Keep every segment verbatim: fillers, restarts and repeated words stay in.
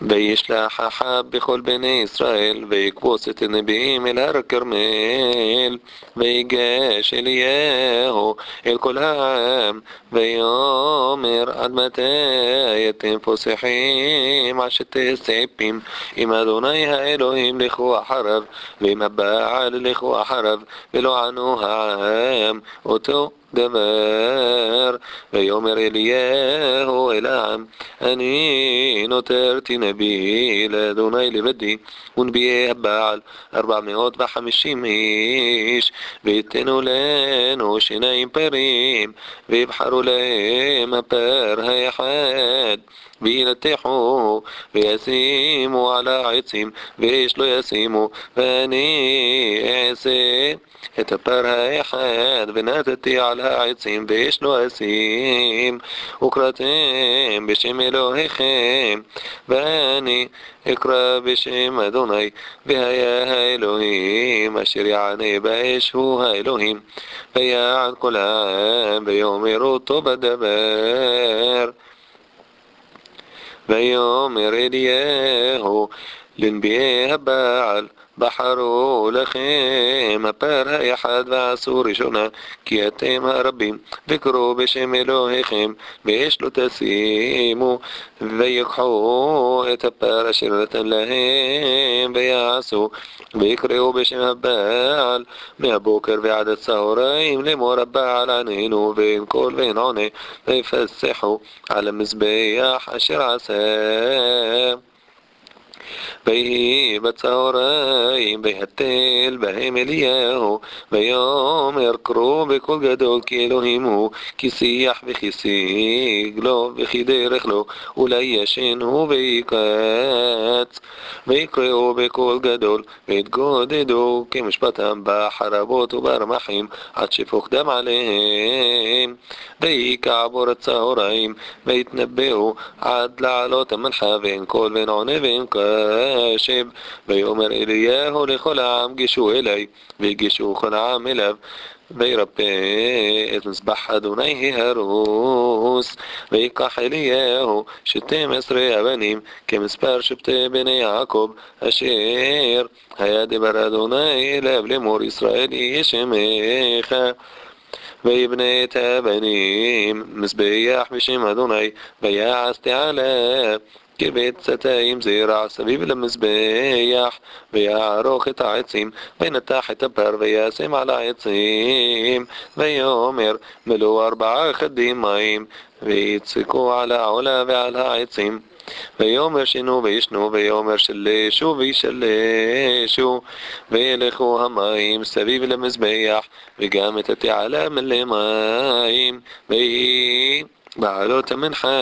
וישלח אחאב בכל בני ישראל, ויקבוץ את הנביאים אל הר הכרמל, ויגש אליהו אל כל העם, ויאמר עד מתי אתם פוסחים עד שתסעפים, אם אדוני האלוהים לכו אחריו, ואם הבעל לכו אחריו, ולא ענו העם אותו דבר. ויאמר אליהו אל העם, אני נותרתי נביא לאדוני לבדי, ונביאי הבעל ארבע מאות וחמישים איש, ויתנו לנו שיניים פרים, ויבחרו להם הפר האחד, וילתחו וישימו על העצים, ואיש לא ישימו, ואני אעשה את הפר האחד ונתתי על העצים, ואיש לא אשים, וקראתם בשם אלוהיכם, ואני אקרא בשם אדוני, והיה האלוהים אשר יענה באש הוא האלוהים. ויען כל העם ויאמר אותו בדבר. ויאמר אליהו לנביאי הבעל, בחרו לכם הפר האחד ועשו ראשונה, כי אתם הרבים, וקראו בשם אלוהיכם, ואש לא תשימו, ויקחו את הפר אשר נתן להם, ויעשו, ויקראו בשם הבעל, מהבוקר ועד הצהריים, לאמור הבעל עננו, ואין קול ואין עונה, ויפסחו על המזבח אשר עשה. ויהי בצהריים ויהתל בהם אליהו, ויאמר קראו בקול גדול כי אלוהים הוא, כי שיח וכי שיג לו וכי דרך לו, אולי ישן הוא ויקץ. ויקראו בקול גדול ויתגודדו כמשפטם בחרבות וברמחים, עד שפוך דם עליהם. ויהי כעבור הצהריים ויתנבאו עד לעלות המנחה, ואין קול ואין עונה ואין קשב. ויאמר אליהו לכל העם גשו אלי, והגישו כל העם אליו, וירפא את מזבח אדוני ההרוס. ויקח אליהו שתים עשרה הבנים כמספר שבטי בני יעקב, אשר היה דבר אדוני אליו לאמור ישראל יהיה שמך. ויבנה את הבנים מזבח בשם אדוני, ויעש תעלה כבצתיים זרע סביב למזבח, ויערוך את העצים, וינתח את הפר וישם על העצים. ויאמר מלאו ארבעה חדים מים, ויצקו על העולה ועל העצים. ויאמר שינו וישנו, ויאמר שלשו וישלשו, וילכו המים סביב למזבח, וגם את התעלה מלא מים. ויהי בעלות המנחה,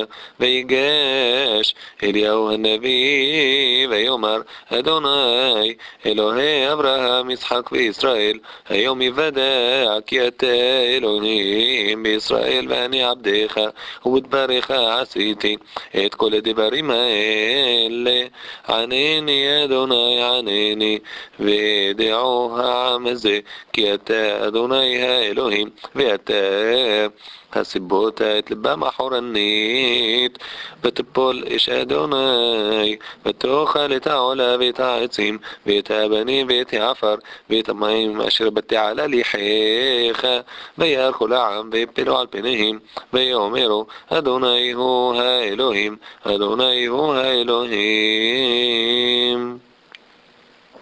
ויגש אליהו הנביא, ויאמר אדוני אלוהי אברהם יצחק וישראל, היום יוודע כי אתה אלוהים בישראל, ואני עבדך ובדבריך עשיתי את כל הדברים האלה. ענני אדוני ענני, וידעו העם הזה כי אתה אדוני האלוהים, ואתה הסיבות את לבם אחורנית. ותפול אש אדוני, ותאכל את העולה ואת העצים ואת הבנים ואת העפר ואת המים אשר בתעלה ליחך. וירא כל העם ויפלו על פניהם, ויאמרו אדוני הוא האלוהים, אדוני הוא האלוהים.